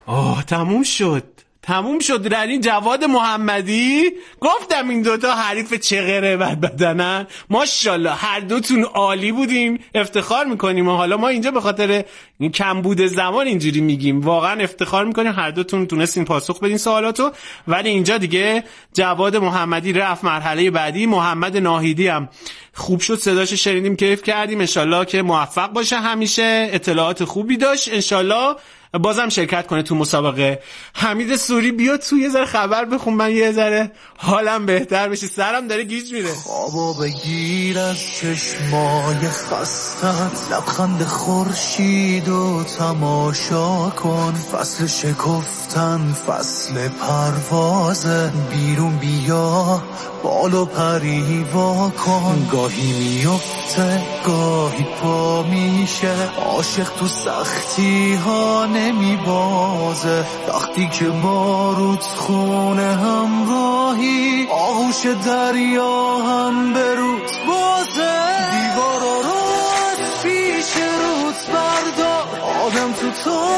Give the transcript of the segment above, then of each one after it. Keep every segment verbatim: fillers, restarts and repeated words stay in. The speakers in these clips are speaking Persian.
آه تموم شد تموم شد. رنی جواد محمدی، گفتم این دوتا حریف چغره بد بدنن. ماشاءالله هر دوتون عالی بودیم، افتخار میکنیم. و حالا ما اینجا به خاطر این کمبود زمان اینجوری میگیم، واقعا افتخار میکنیم هر دوتون تونستین پاسخ بدین سوالاتو. ولی اینجا دیگه جواد محمدی رفت مرحله بعدی، محمد ناهیدی هم خوب شد، صداشو شنیدیم، کیف کردیم. انشالله که موفق باشه، همیشه اطلاعات خوبی داشت، انشالله بازم شرکت کنه تو مسابقه. حمید سوری بیا تو یه ذره خبر بخون، من یه ذره حالم بهتر بشه، سرم داره گیج میره. خوابو بگیر از چشمای خستت، لبخند خورشید و تماشا کن. فصل شکفتن فصل پروازه، بیرون بیا بالو پریوا کن. گاهی میفته گاهی پا میشه، عاشق تو سختی ها نمیبازه. وقتی که بارود خونه همراهی، آغوش دریا هم به رود بازه. دیوارا رو از پیش رود بردار، آدم تو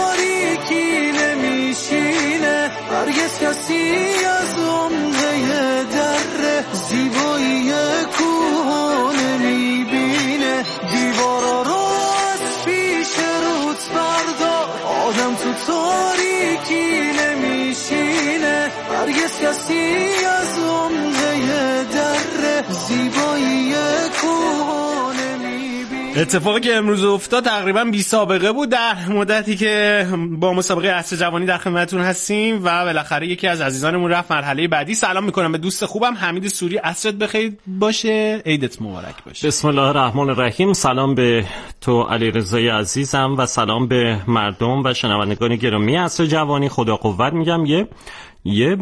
تاریکی نمیشینه. هرگز کسی از عمقه دره، زیبایی کوه نمیبینه. دیوارا رو از پیش رود بردار، آدم تو تاریکی نمیشینه. هرگز کسی از عمقه دره، زیبایی کوه نمیبینه. اتفاقی که امروز افتاد تقریبا بی سابقه بود در مدتی که با مسابقه عصر جوانی در خدمتتون هستیم و بالاخره یکی از عزیزانمون رفت مرحله بعدی. سلام میکنم به دوست خوبم حمید سوری، عصرت بخیر باشه، عیدت مبارک باشه. بسم الله الرحمن الرحیم. سلام به تو علیرضای عزیزم و سلام به مردم و شنوندگان گرامی عصر جوانی. خدا قوت میگم. یه یه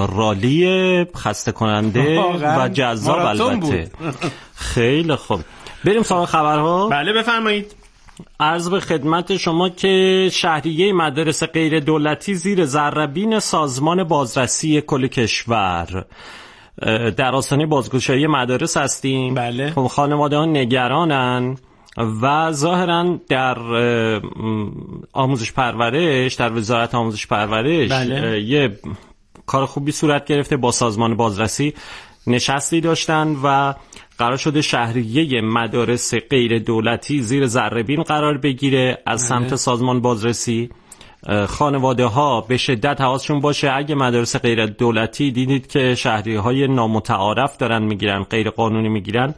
رالی خسته کننده و جذاب البته. خیلی خوب، بریم سراغ خبرها. بله بفرمایید. عرض به خدمت شما که شهریه مدارس غیر دولتی زیر ذره‌بین سازمان بازرسی کل کشور در آستانه بازگشایی مدارس هستیم. بله. خب خانواده ها نگرانن و ظاهرا در آموزش پرورش، در وزارت آموزش پرورش بله. یه کار خوبی صورت گرفته، با سازمان بازرسی نشستی داشتن و قرار شده شهریه مدارس غیر دولتی زیر ذره‌بین قرار بگیره از سمت سازمان بازرسی. خانواده ها به شدت حواسشون باشه، اگه مدارس غیر دولتی دیدید که شهریه های نامتعارف دارن میگیرن، غیر قانونی میگیرن،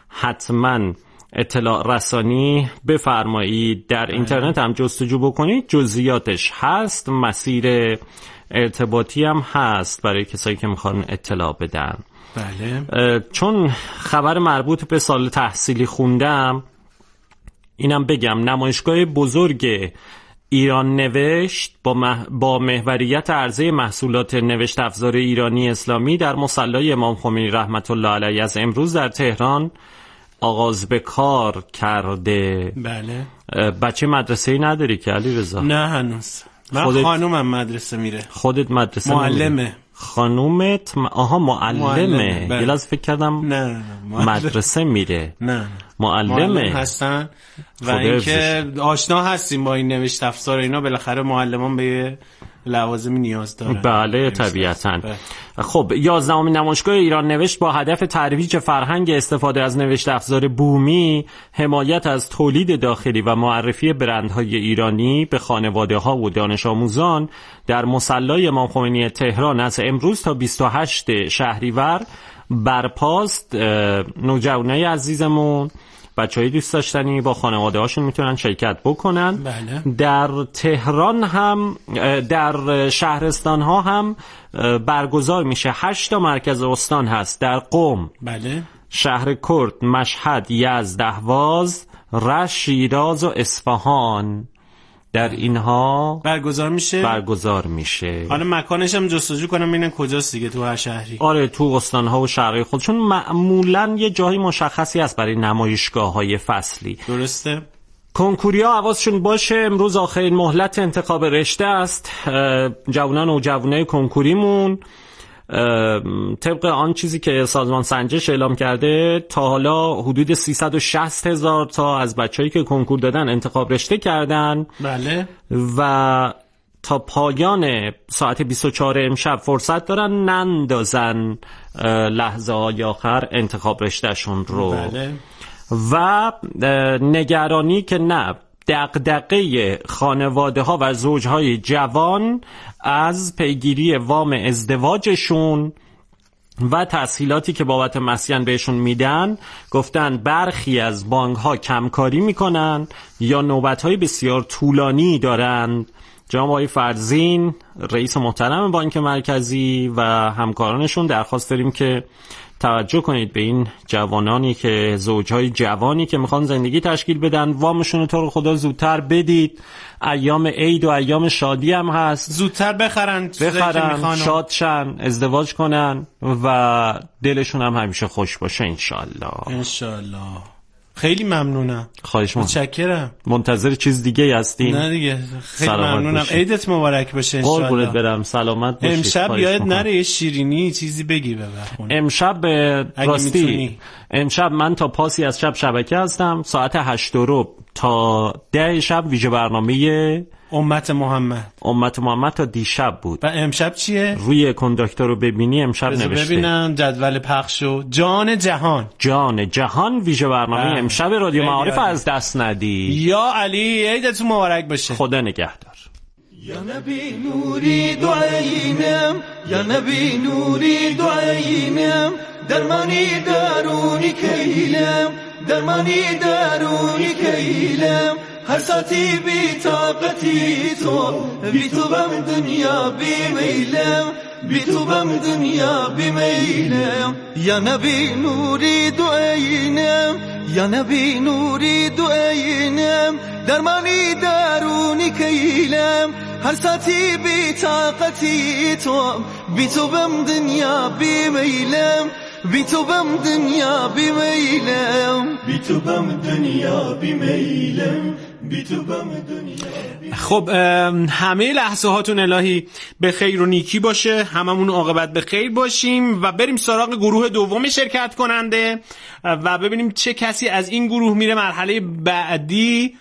حتما اطلاع رسانی بفرمایید. در اینترنت هم جستجو بکنید، جزئیاتش هست، مسیر ارتباطی هم هست برای کسایی که میخوان اطلاع بدن. بله. چون خبر مربوط به سال تحصیلی خوندم، اینم بگم نمایشگاه بزرگ ایران نوشت با, مح... با محوریت عرضه محصولات نوشت افزار ایرانی اسلامی در مصلی امام خمینی رحمت الله علیه از امروز در تهران آغاز به کار کرده. بله. بچه مدرسه‌ای نداری که علی رضا؟ نه هنوز. من خودت... خانومم مدرسه میره. خودت مدرسه معلمه. خانومت م... آها معلمه, معلمه. بله. یه لحظه فکر کردم نه, نه, نه. مدرسه میره. نه معلمه. معلم هستن و اینکه آشنا هستیم با این نوشت افزار اینا، بالاخره معلمان به لوازمی نیاز دارن. بله طبیعتاً. خب یازدهمین نمایشگاه ایران نوشت با هدف ترویج فرهنگ استفاده از نوشت افزار بومی، حمایت از تولید داخلی و معرفی برندهای ایرانی به خانواده‌ها و دانش آموزان در مصلی امام خمینی تهران از امروز تا بیست و هشتم شهریور برپاست. نوجوانای عزیزمون، بچه‌های دوست داشتنی با خانواده هاشون میتونن شرکت بکنن. بله. در تهران هم، در شهرستان ها هم برگزار میشه. هشت تا مرکز استان هست در قم، بله، شهر کرد، مشهد، یزد، اهواز، رشت، شیراز و اصفهان. در اینها برگزار میشه برگزار میشه. حالا مکانش هم جستجو کنم ببینم کجاست دیگه، تو هر شهری. آره تو استان‌ها و شهرهای خود، چون معمولاً یه جایی مشخصی هست برای نمایشگاه‌های فصلی. درسته. کنکوریا حواسشون باشه، امروز آخرین مهلت انتخاب رشته است. جوانان و جوانای کنکوریمون طبق آن چیزی که سازمان سنجش اعلام کرده تا حالا حدود سیصد و شصت هزار تا از بچه‌ای که کنکور دادن انتخاب رشته کردن. بله. و تا پایان ساعت بیست و چهار امشب فرصت دارن نندازن لحظه های آخر انتخاب رشتهشون رو. بله. و نگرانی که نه، دغدغه خانواده ها و زوجهای جوان از پیگیری وام ازدواجشون و تسهیلاتی که بابت مسکن بهشون میدن، گفتن برخی از بانک ها کمکاری میکنن یا نوبت های بسیار طولانی دارند. جناب آقای فرزین رئیس محترم بانک مرکزی و همکارانشون درخواست داریم که توجه کنید به این جوانانی که زوجهای جوانی که میخوان زندگی تشکیل بدن، وامشون رو تو رو خدا زودتر بدید. ایام عید و ایام شادی هم هست، زودتر بخرن بخرن شادشن، ازدواج کنن و دلشون هم همیشه خوش باشه انشالله. انشالله. خیلی ممنونم. خواهش می‌کنم. متشکرم. منتظر چیز دیگه هستین؟ نه دیگه. خیلی ممنونم. عیدت مبارک باشه ان شاء الله. قربونت برم. سلامت باشید. امشب یاد نره یه شیرینی چیزی بگی ببر. امشب راستی امشب من تا پاسی از شب شبکه هستم. ساعت هشت و ربع تا ده شب ویژه برنامه امت محمد. امت محمد تا دیشب بود. و امشب چیه؟ روی کنداکتور رو ببینی امشب نوشته. ببینم جدول پخشو. جان جهان. جان جهان ویژه برنامه امشب رادیو معارف از دست ندی. یا علی عیدتون مبارک باشه. خدا نگهدار. یا نبی نوری دعاینم، یا نبی نوری دعاینم، درمانی درونی کیلم، درمانی درونی کیلم، هر ساعتی بی طاقتی تو، بی تو بم دنیا بی میلم، بی تو بم دنیا بی میلم. یا نبی نوری دعاینم، یا نبی نوری دعاینم، درمانی درونی کیلم، هر ساعتی بی طاقتی تو، بی تو بم دنیا بی میلم، بی تو بم دنیا بی میلم، بی تو بم دنیا بی میلم، بی تو بم دنیا. خب همه لحظه هاتون الهی به خیر و نیکی باشه، هممون عاقبت به خیر باشیم و بریم سراغ گروه دوم شرکت کننده و ببینیم چه کسی از این گروه میره مرحله بعدی.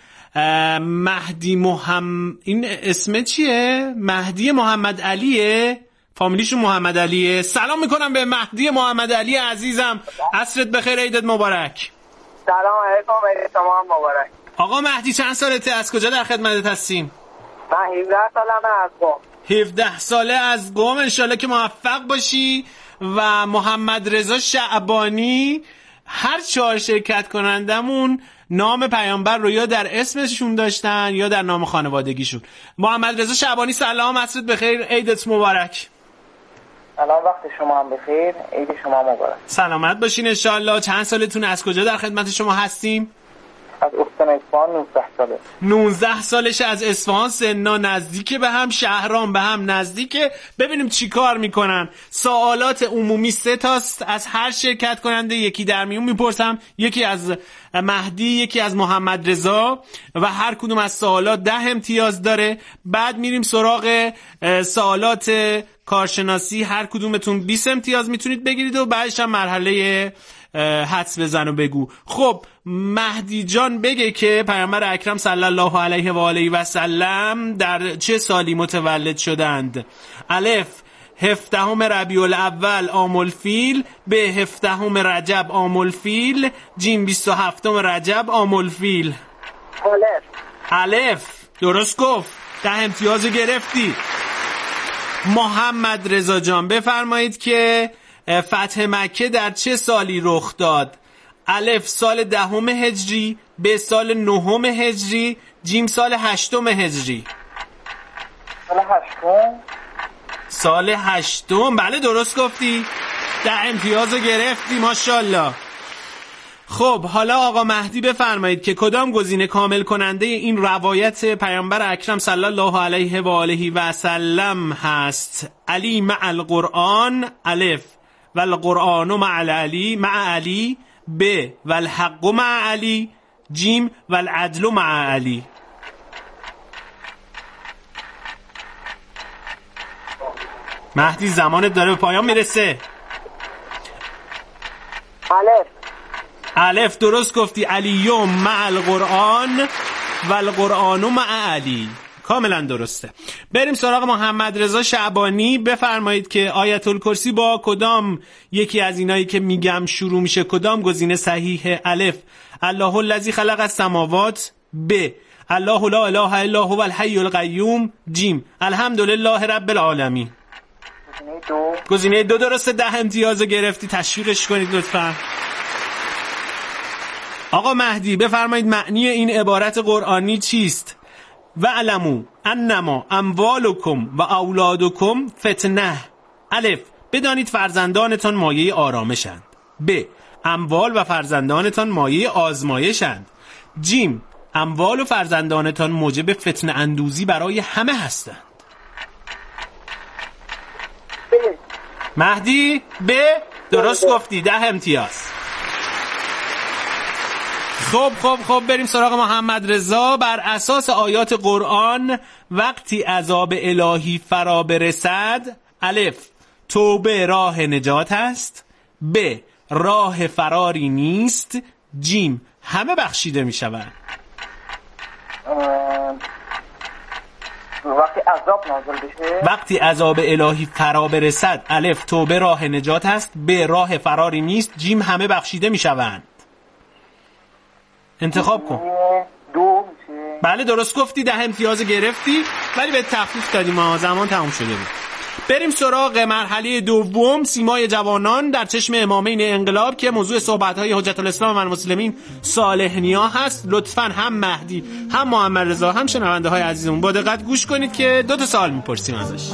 مهدی محمد، این اسم چیه؟ مهدی محمد علیه، فامیلیشون محمد علیه. سلام میکنم به مهدی محمد علی عزیزم، عصرت بخیر، عیدت مبارک. سلام علیکم، عید شما هم مبارک. آقا مهدی چند سالته؟ از کجا در خدمتت هستیم؟ من هفده سالمه از قم. هفده ساله از قم. انشالله که موفق باشی. و محمد رضا شعبانی، هر چهار شرکت کنندمون نام پیامبر رو یا در اسمشون داشتن یا در نام خانوادگیشون. محمد رضا شعبانی سلام، عصرت بخیر، عیدت مبارک. سلام، وقت شما هم بخیر، عید شما مبارک. سلامت باشین انشالله. چند سالتون؟ از کجا در خدمت شما هستیم؟ از استان اصفهان. نوزده ساله. نوزده سالش از اصفهان. سنا نزدیک به هم، شهرام به هم نزدیکه. ببینیم چی کار میکنن. سوالات عمومی سه تاست از هر شرکت کننده، یکی در میون میپرسم، یکی از مهدی، یکی از محمد رضا و هر کدوم از سوالات ده امتیاز داره. بعد میریم سراغ سوالات کارشناسی، هر کدومتون بیست امتیاز میتونید بگیرید و بعدش هم مرحله حدس بزن و بگو. خب مهدی جان بگه که پیامبر اکرم صلی الله علیه و آله و سلم در چه سالی متولد شدند؟ الف هفدهم ربیع الاول عام الفیل، به هفدهم رجب عام الفیل، جیم بیست و هفتم رجب عام الفیل. الف. الف درست گفت، ده امتیازو گرفتی. محمد رضا جان بفرمایید که فتح مکه در چه سالی رخ داد؟ الف سال دهم هجری، به سال نهم هجری، جیم سال هشتم هجری. سال هشتم. سال هشتم، بله درست گفتی، ده امتیازو گرفتی، ماشاءالله. خب حالا آقا مهدی بفرمایید که کدام گزینه کامل کننده این روایت پیامبر اکرم صلی الله علیه و آله و سلم هست؟ علی مع القرآن، الف والقرآن مع علی مع علی، ب والحق مع علی، جیم والعدل مع علی. مهدی زمانت داره به پایان میرسه. الف. الف درست گفتی، علیوم مع القرآن والقرآن مع علی، کاملا درسته. بریم سراغ محمد رضا شعبانی. بفرمایید که آیت الکرسی با کدام یکی از اینایی که میگم شروع میشه؟ کدام گزینه صحیحه؟ الف الله الذی خلق السماوات، ب الله لا اله الا هو الحی القیوم، جیم الحمدلله رب العالمین. گزینه دو. گزینه دو درسته، ده امتیاز گرفتی، تشویقش کنید لطفا. آقا مهدی بفرمایید معنی این عبارت قرآنی چیست؟ و علمو انما اموالکم و اولادکم فتنه. الف بدانید فرزندانتان مایه آرامشند، ب اموال و فرزندانتان مایه آزمایشند، جیم اموال و فرزندانتان موجب فتنه اندوزی برای همه هستند. ب. مهدی ب درست گفتی، ده امتیاز. خب خب خب بریم سراغ محمد رضا. بر اساس آیات قرآن وقتی عذاب الهی فرا برسد، الف توبه راه نجات است، ب راه فراری نیست، جیم همه بخشیده می شوند. وقتی عذاب نازل بشه، وقتی عذاب الهی فرا برسد، الف توبه راه نجات است، ب راه فراری نیست، جیم همه بخشیده می شوند. انتخاب کن. دو میشه. بله درست گفتی، ده امتیاز گرفتی، ولی به تخفیف دادیم، ما زمان تموم شده بود. بریم سراغ مرحله دوم، سیمای جوانان در چشم امامین انقلاب که موضوع صحبت‌های حجت الاسلام و المسلمین صالح نیا هست. لطفاً هم مهدی هم محمد رضا هم شنونده‌های عزیزمون با دقت گوش کنید که دو تا سوال می‌پرسیم ازش.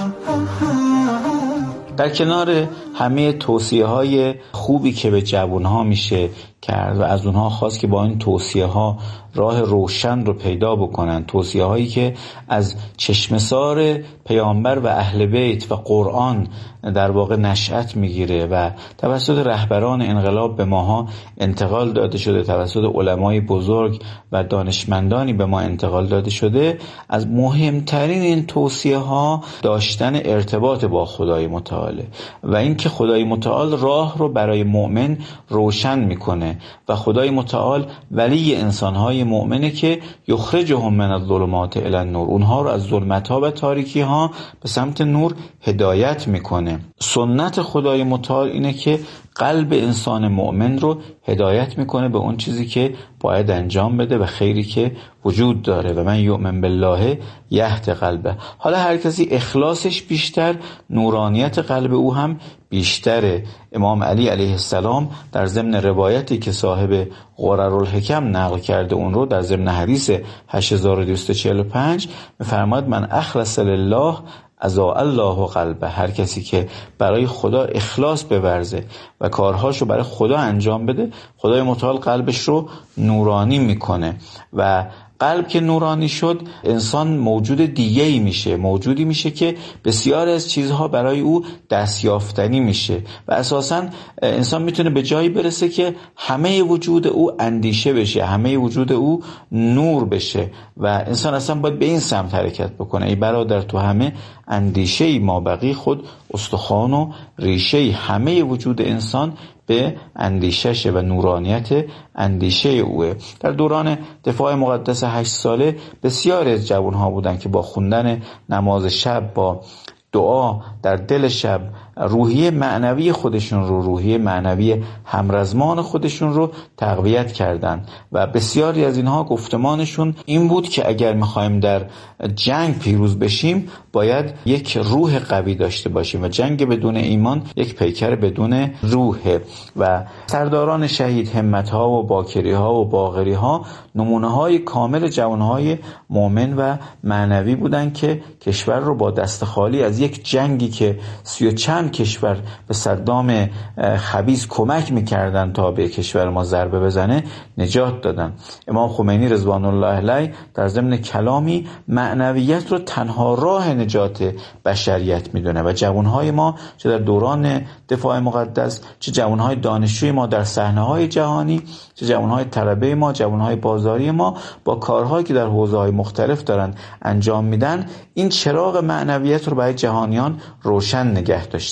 در کنار همه توصیه‌های خوبی که به جوانها میشه کرد و از اونها خواست که با این توصیه‌ها راه روشن رو پیدا بکنن، توصیه‌هایی که از چشمسار پیامبر و اهل بیت و قرآن در واقع نشأت میگیره و توسط رهبران انقلاب به ماها انتقال داده شده، توسط علمای بزرگ و دانشمندانی به ما انتقال داده شده. از مهمترین این توصیه‌ها داشتن ارتباط با خدای متعال و اینکه خدای متعال راه رو برای مؤمن روشن میکنه و خدای متعال ولی انسان‌های مؤمنه که یخرجهم من الظلمات الی النور، اونها رو از ظلمت‌ها و تاریکی‌ها به سمت نور هدایت میکنه. سنت خدای متعال اینه که قلب انسان مؤمن رو هدایت میکنه به اون چیزی که باید انجام بده و خیری که وجود داره و من یؤمن بالله یهد قلبه. حالا هر کسی اخلاصش بیشتر، نورانیت قلب او هم بیشتره. امام علی علیه السلام در ضمن روایتی که صاحب غررالحکم نقل کرده اون رو در ضمن حدیث هشت هزار و دویست و چهل و پنج میفرماد من اخلص لله اضاء الله قلبه. هر کسی که برای خدا اخلاص بورزه و کارهاشو برای خدا انجام بده، خدای متعال قلبش رو نورانی میکنه و قلب که نورانی شد انسان موجود دیگه‌ای میشه، موجودی میشه که بسیار از چیزها برای او دستیافتنی میشه و اساساً انسان میتونه به جایی برسه که همه وجود او اندیشه بشه، همه وجود او نور بشه و انسان اصلا باید به این سمت حرکت بکنه. ای برادر تو همه اندیشه ما بقی خود استخوان و ریشه همه وجود انسان به اندیششه و نورانیت اندیشه اوه. در دوران دفاع مقدس هشت ساله بسیاری از جوانها بودن که با خوندن نماز شب، با دعا در دل شب روحیه معنوی خودشون رو، روحیه معنوی همرزمان خودشون رو تقویت کردن و بسیاری از اینها گفتمانشون این بود که اگر میخوایم در جنگ پیروز بشیم باید یک روح قوی داشته باشیم و جنگ بدون ایمان یک پیکر بدون روحه. و سرداران شهید، همتها و باکریها و باقریها نمونه های کامل جوانهای مؤمن و معنوی بودن که کشور رو با دست خالی از یک جنگی که سی و چند کشور به صدام خبیث کمک میکردن تا به کشور ما ضربه بزنه نجات دادن. امام خمینی رضوان الله علیه در ضمن کلامی معنویت رو تنها راه نجات بشریت میدونه و جوانهای ما چه در دوران دفاع مقدس، چه جوانهای دانشجوی ما در صحنه‌های جهانی، چه جوانهای طلبه ما، جوانهای بازاری ما با کارهایی که در حوزه‌های مختلف دارن انجام میدن این چراغ معنویت رو برای جهانیان روشن نگه داشتن.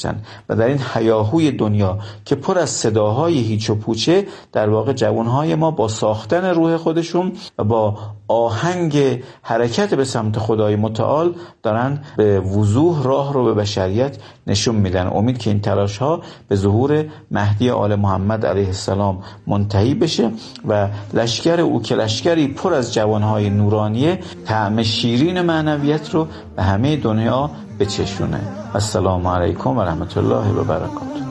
باشن و در این هیاهوی دنیا که پر از صداهای هیچ و پوچه، در واقع جوانهای ما با ساختن روح خودشون و با آهنگ حرکت به سمت خدای متعال دارن به وضوح راه رو به بشریت نشون میدن. امید که این تلاش ها به ظهور مهدی آل محمد علیه السلام منتهی بشه و لشکر او که لشکری پر از جوانهای نورانیه طعم شیرین معنویت رو به همه دنیا بچشونه. السلام علیکم و رحمت الله و برکاته.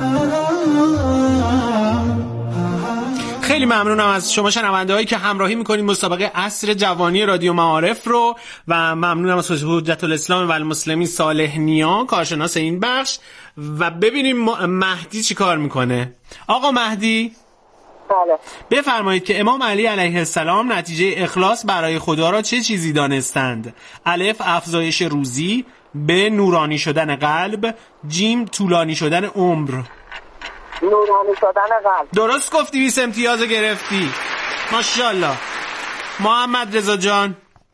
خیلی ممنونم از شما شنونده هایی که همراهی میکنید مسابقه عصر جوانی رادیو معارف رو و ممنونم از حجت الاسلام و المسلمین صالح نیا کارشناس این بخش و ببینیم مهدی چی کار میکنه. آقا مهدی بله. بفرمایید که امام علی علیه السلام نتیجه اخلاص برای خدا را چه چیزی دانستند؟ الف افزایش روزی، ب نورانی شدن قلب، جیم طولانی شدن عمر. نورانی شدن قلب. درست گفتی، بیست امتیاز گرفتی. ماشاءالله. محمد رضا جان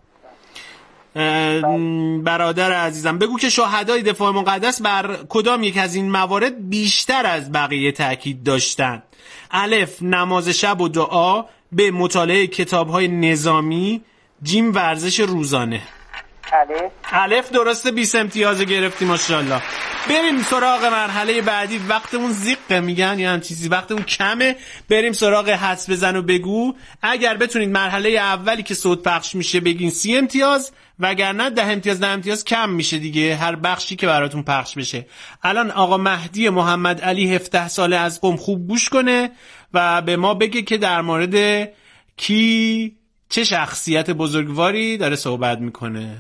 برادر عزیزم بگو که شهدای دفاع مقدس بر کدام یک از این موارد بیشتر از بقیه تاکید داشتند؟ الف نماز شب و دعا، ب مطالعه کتاب‌های نظامی، جیم ورزش روزانه. الف الف درسته، بیست امتیاز گرفتی ماشاءالله. بریم سراغ مرحله بعدی. وقتمون زیقه میگن یا هم چیزی، وقتمون کمه. بریم سراغ حدس بزن و بگو. اگر بتونید مرحله اولی که صوت پخش میشه بگین سی امتیاز، وگرنه ده امتیاز. ده امتیاز کم میشه دیگه هر بخشی که براتون پخش بشه. الان آقا مهدی محمد علی هفده ساله از قم خوب گوش کنه و به ما بگه که در مورد کی، چه شخصیت بزرگواری داره صحبت میکنه.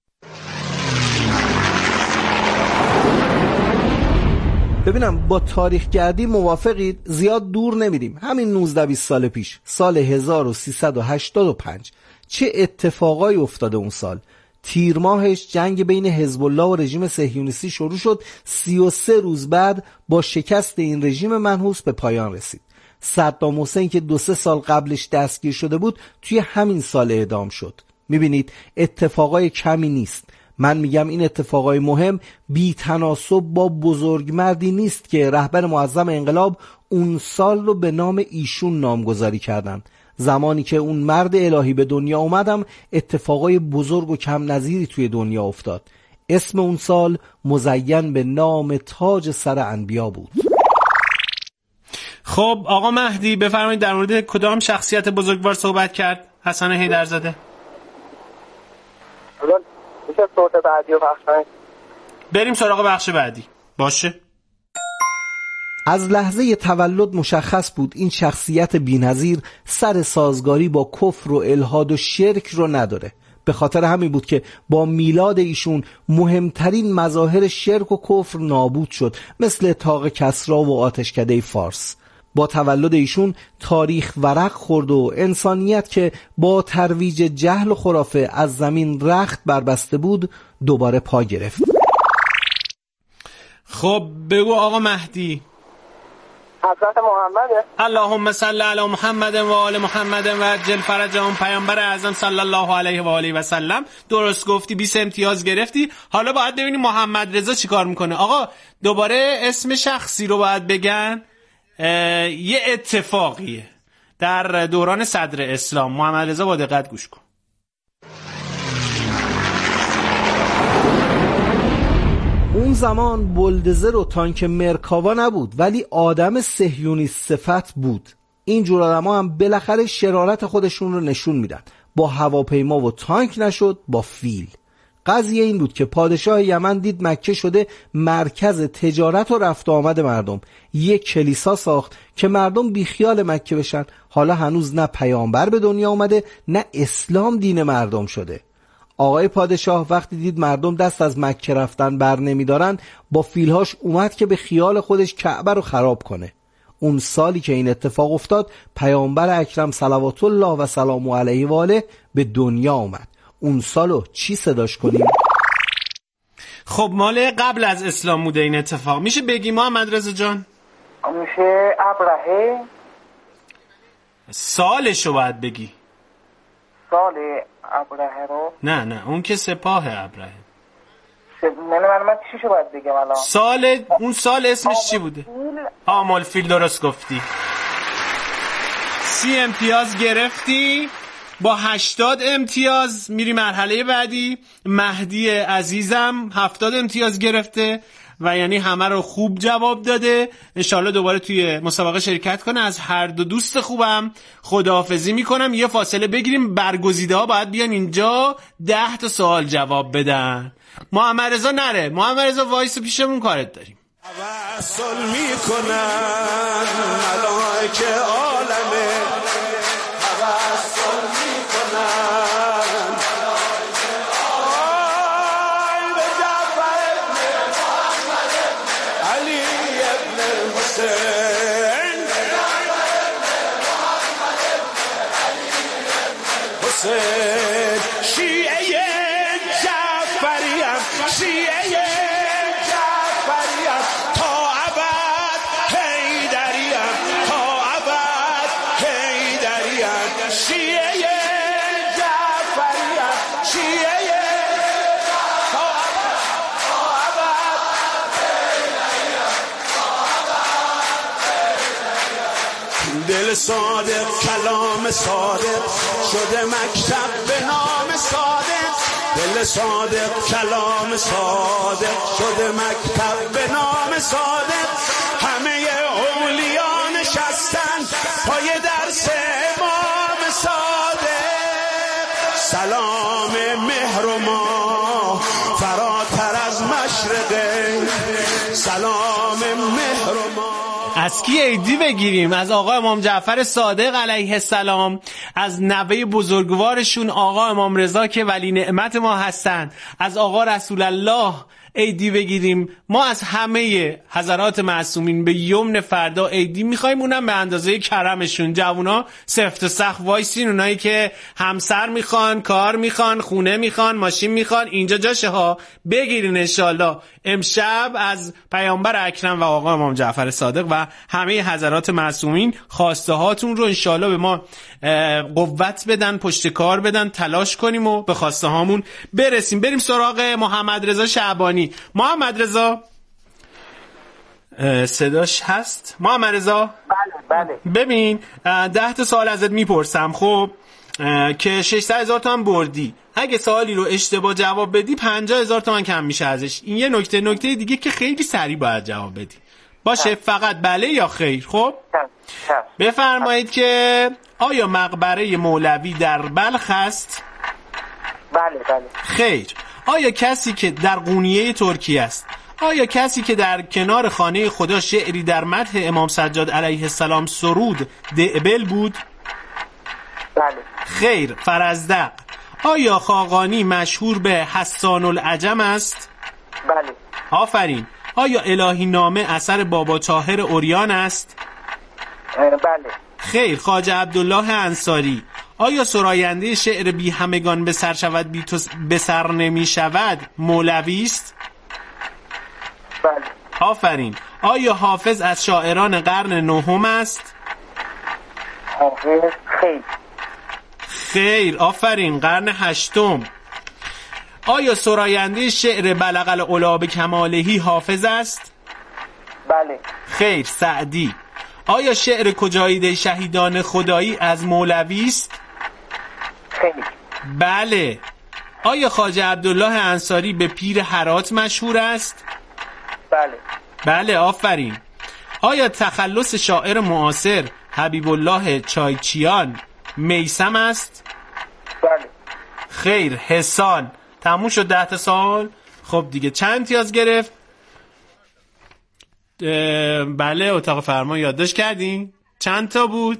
ببینم با تاریخ گردی موافقید؟ زیاد دور نمیریم، همین نوزده بیست سال پیش، سال هزار و سیصد و هشتاد و پنج چه اتفاقایی افتاده اون سال؟ تیر ماهش جنگ بین حزب الله و رژیم صهیونیستی شروع شد. سی و سه روز بعد با شکست این رژیم منحوس به پایان رسید. صدام حسین که دو سه سال قبلش دستگیر شده بود توی همین سال اعدام شد. میبینید اتفاقای کمی نیست. من میگم این اتفاقای مهم بی تناسب با بزرگمردی نیست که رهبر معظم انقلاب اون سال رو به نام ایشون نامگذاری کردن. زمانی که اون مرد الهی به دنیا اومدم اتفاقای بزرگ و کم نظیری توی دنیا افتاد. اسم اون سال مزین به نام تاج سر انبیا بود. خب آقا مهدی بفرمایید در مورد کدام شخصیت بزرگوار صحبت کرد حسن حیدرزاده؟ میشه صوت بعدی رو پخش کنید؟ بریم سراغ بخش بعدی. باشه. از لحظه تولد مشخص بود این شخصیت بی‌نظیر سر سازگاری با کفر و الحاد و شرک رو نداره. به خاطر همین بود که با میلاد ایشون مهمترین مظاهر شرک و کفر نابود شد، مثل طاق کسری و آتشکده فارس. با تولد ایشون تاریخ ورق خورد و انسانیت که با ترویج جهل و خرافه از زمین رخت بربسته بود دوباره پا گرفت. خب بگو آقا مهدی. حضرت محمده. اللهم صل علی محمد و آل محمد و عجل فرجهم. پیامبر اعظم صلی الله علیه و آله و سلم. درست گفتی، بیست امتیاز گرفتی. حالا باید ببینیم محمد رضا چی کار میکنه. آقا دوباره اسم شخصی رو باید بگن. یه اتفاقیه در دوران صدر اسلام. محمد رضا با دقت گوش کن. اون زمان بلدزر و تانک مرکاوا نبود، ولی آدم صهیونیست صفت بود. این جور آدم‌ها هم بالاخره شرارت خودشون رو نشون میدن. با هواپیما و تانک نشد، با فیل. قضیه این بود که پادشاه یمن دید مکه شده مرکز تجارت و رفت و آمد مردم. یک کلیسا ساخت که مردم بیخیال مکه بشن. حالا هنوز نه پیامبر به دنیا اومده نه اسلام دین مردم شده. آقای پادشاه وقتی دید مردم دست از مکه رفتن بر نمیدارن، با فیلهاش اومد که به خیال خودش کعبه رو خراب کنه. اون سالی که این اتفاق افتاد پیامبر اکرم صلوات الله و سلام علیه و آله به دنیا اومد. اون سالو چی صداش کنیم؟ خب مال قبل از اسلام بوده این اتفاق. میشه بگی محمد رضا جان؟ میشه ابرهه. سالشو باید بگی. سال ابرهه رو؟ نه نه اون که سپاه ابرهه. من من چیشو باید بگم الان؟ سال اون سال اسمش چی بوده؟ آمل فیل. درست گفتی. سی امتیاز گرفتی. با هشتاد امتیاز میری مرحله بعدی. مهدی عزیزم هفتاد امتیاز گرفته و یعنی همه رو خوب جواب داده. انشالله دوباره توی مسابقه شرکت کنه. از هر دو دوست خوبم خداحافظی میکنم. یه فاصله بگیریم. برگزیده ها باید بیان اینجا ده تا سوال جواب بدن. محمد رضا نره. محمد رضا وایس پیشمون کارت داریم. توسل میکنن ملائکه عالمه، توسل میکنن ملائکه عالمه به جعفر ابن محمد علی ابن حسین، حسین شیعه جعفریم، شیعه جعفریم تا ابد، حیدریم تا ابد، حیدریم شیعه جعفریم، شیعه تا ابد، تا ابد حیدریم، تا ابد حیدریم. دل صادق کلام صادق شده مکتب به نام صادق، دل صادق کلام صادق شده مکتب به نام صادق. همه اولیا نشستن پای درس امام صادق. سلام مهر و ما فراتر از مشرقه، سلام مهر و ما. از کی عیدی بگیریم؟ از آقا امام جعفر صادق علیه السلام، از نوه بزرگوارشون آقا امام رضا که ولی نعمت ما هستن، از آقا رسول الله عیدی بگیریم. ما از همه حضرات معصومین به یمن فردا عیدی میخوایم، اونم به اندازه کرمشون. جوونا سفت و سخت وایسین، اونایی که همسر میخوان، کار میخوان، خونه میخوان، ماشین میخوان، اینجا جاشه ها، بگیرین انشالله. امشب از پیامبر اکرم و آقا امام جعفر صادق و همه حضرات معصومین خواسته هاتون رو انشالله به ما قوت بدن، پشت کار بدن، تلاش کنیم و به خواسته هامون برسیم. بریم سراغ محمد رضا شعبانی. محمد رضا صداش هست؟ محمد رضا بله بله. ببین ده تا سوال ازت میپرسم خب که ششصد هزار تومان بردی. اگه سوالی رو اشتباه جواب بدی پنجاه هزار تومان کم میشه ازش. این یه نکته. نکته دیگه که خیلی سریع باید جواب بدی باشه. فقط بله یا خیر. خب بفرمایید که آیا مقبره مولوی در بلخ است؟ بله بله. خیر. آیا کسی که در قونیه ترکیه است، آیا کسی که در کنار خانه خدا شعری در مدح امام سجاد علیه السلام سرود دعبل بود؟ بله. خیر. فرزدق. آیا خاقانی مشهور به حسان العجم است؟ بله. آفرین. آیا الهی نامه اثر بابا طاهر عریان است؟ بله. خیر. خواجه عبدالله انصاری. آیا سراینده شعر بی همگان به سر شود بی تو به سر نمی شود مولوی است؟ بله. آفرین. آیا حافظ از شاعران قرن نهم است؟ حافظ خیر. خیر. آفرین. قرن هشتم. آیا سراینده شعر بلغ العلا به کمالهی حافظ است؟ بله. خیر. سعدی. آیا شعر کجاییده شهیدان خدایی از مولوی است؟ خیر. بله. آیا خواجه عبدالله انصاری به پیر هرات مشهور است؟ بله. بله. آفرین. آیا تخلص شاعر معاصر حبیب الله چایچیان میثم است؟ بله. خیر. حسان. تموم شد ده تا سوال. خب دیگه چند امتیاز گرفت؟ بله اتاق فرمان یادداشت کردین؟ چند تا بود؟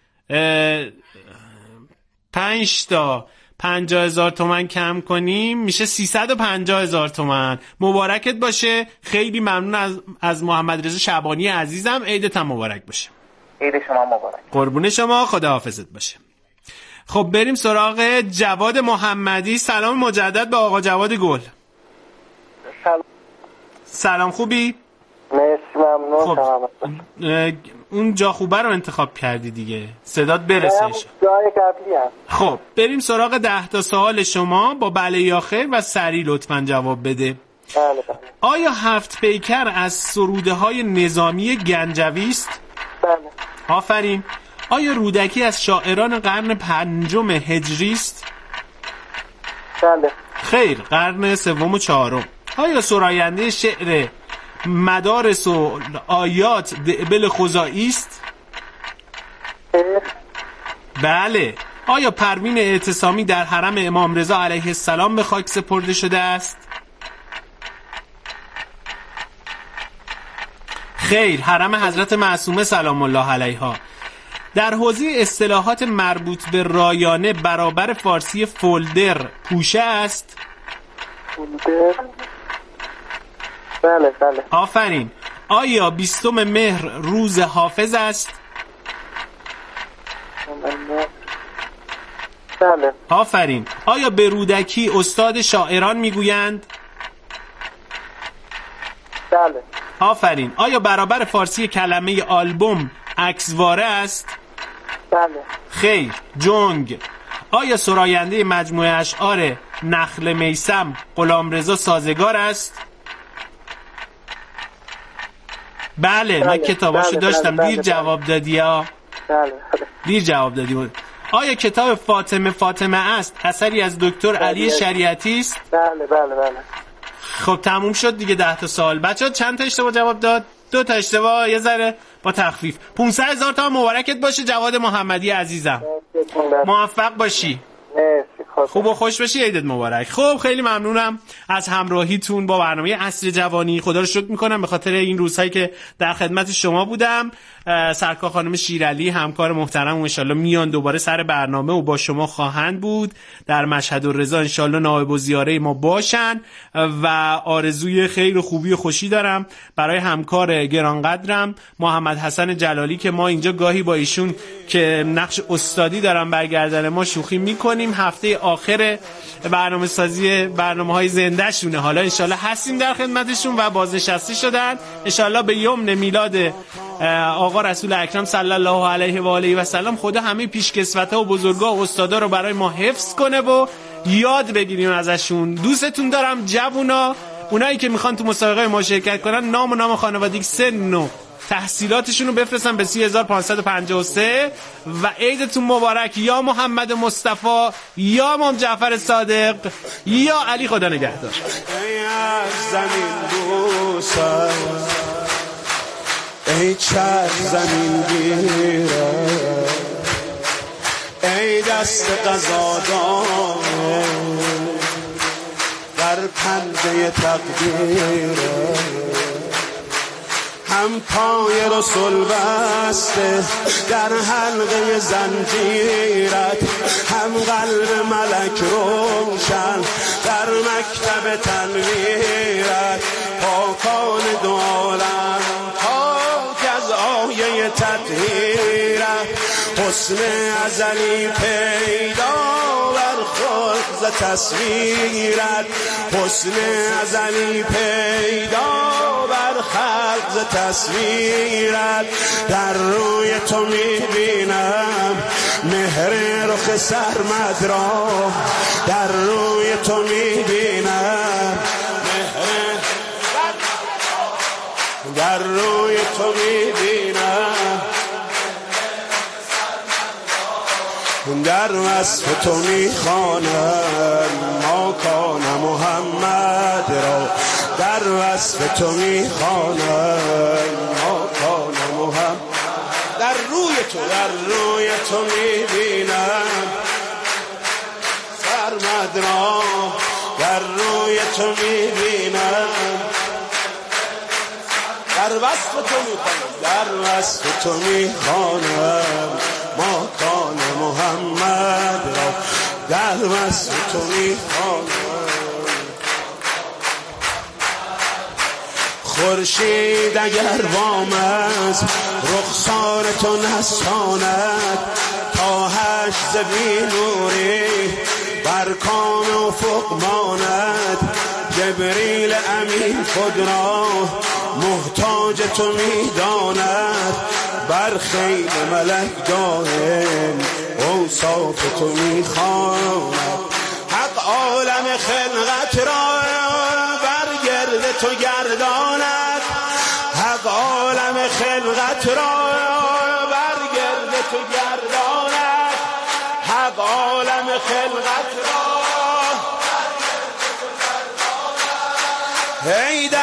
پنج تا. پنجاه هزار تومن کم کنیم میشه سیصد و پنجاه هزار تومن. مبارکت باشه. خیلی ممنون از, از محمد رضا شعبانی عزیزم. عیدت هم مبارک باشه. عید شما مبارک. قربون شما. خداحافظت باشه. خب بریم سراغ جواد محمدی. سلام مجدد به آقا جواد گل. سلام. سلام خوبی؟ مرسی ممنون. خب اون جا خوبه رو انتخاب کردی دیگه، صدات برسه. جای قبلی هست. خب بریم سراغ ده تا سوال شما با بله یا خیر و سریع لطفاً جواب بده. بله بله. آیا هفت پیکر از سروده های نظامی گنجوی است؟ بله. آفرین. آیا رودکی از شاعران قرن پنجم هجری است؟ بله. خیر، قرن سوم و چهارم. آیا سراینده شعر مدارس و آیات دعبل خزائی است؟ خیر. بله. آیا پروین اعتصامی در حرم امام رضا علیه السلام به خاک سپرده شده است؟ خیر، حرم حضرت معصومه سلام الله علیها. در حوزه اصطلاحات مربوط به رایانه برابر فارسی فولدر پوشه است؟ فولدر. بله بله. آفرین. آیا بیستم مهر روز حافظ است؟ بله. آفرین. آیا به رودکی استاد شاعران میگویند؟ بله. آفرین. آیا برابر فارسی کلمه آلبوم عکسواره است؟ بله. خیر، جنگ. آیا سراینده مجموعه اشعار نخل میسم غلامرضا سازگار است؟ بله, بله. من کتاباشو بله، داشتم. بله، دیر بله، جواب دادی ها. بله. دیر جواب دادی بود. آیا کتاب فاطمه فاطمه است اثری از دکتر بله. علی شریعتی است؟ بله بله بله. خب تموم شد دیگه. ده تا سوال. بچه‌ها چند تا اشتباه جواب داد؟ دو تا اشتباه، یه ذره با تخفیف. پانصد هزار تا مبارکت باشه جواد محمدی عزیزم. موفق باشی. خوب و خوش باشی. عیدت مبارک. خب خیلی ممنونم از همراهیتون با برنامه عصر جوانی. خدا رو شکر میکنم به خاطر این روزهایی که در خدمت شما بودم. سرکار خانم شیرعلی همکار محترم ان شاءالله میان دوباره سر برنامه و با شما خواهند بود در مشهد الرضا. ان شاءالله نائب الزیاره ما باشن و آرزوی خیر و خوبی و خوشی دارم برای همکار گرانقدرم محمد حسن جلالی که ما اینجا گاهی با ایشون که نقش استادی دارم برگردن ما شوخی میکنیم. هفته آخر برنامه سازی برنامه های زنده شونه. حالا انشالله هستیم در خدمتشون و بازنشسته شدن. انشالله به یمن میلاد آقا رسول اکرم صلی الله علیه و آله و سلم خدا همه پیشکسوتا و بزرگا و استادا رو برای ما حفظ کنه و یاد بگیریم ازشون. دوستتون دارم جوونا. اونایی که میخوان تو مسابقه ما شرکت کنن نام و نام خانوادگی سن و تحصیلاتشون رو بفرستن به سی هزار و پانصد و پنجاه و سه و عیدتون مبارک. یا محمد مصطفی، یا امام جعفر صادق، یا علی. خدا نگهدار. ای چر زمین گیره، ای دست قضادانه در پنجه تقدیره، هم پای رسول بسته در حلقه زنجیرت، هم قلب ملک روشن در مکتب تنویرت. پاکان دو عالم پاک از آیه تطهیرت، حسن ازلی پیدا بر خلق تصویرت، حسن ازلی پیدا بر خلق تصویرت. در روی تو میبینم مهر رخ سرمد را، در روی تو میبینم مهر، در روی تو میبینم، در وصف تو میخوانم ماکان محمد را، در وصف تو میخوانم ماکان محمد. در روی تو در روی تو میبینم سرمد را، در روی تو میبینم، در وصف تو میخوانم، در وصف تو میخوانم ماکان محمد را، در وصف تو میخوانم. خورشید اگر وام است رخسار تو نستاند، تا هشت زبی نوری بر کام افق ماند. جبریل امین خود را محتاج تو میداند، بر خیل ملک دائم اوصاف تو میخواند. حق عالم خلقت را بر تو گرداند، حق عالم خلقت را بر گرد تو گرداند، حق عالم خلقت را. ای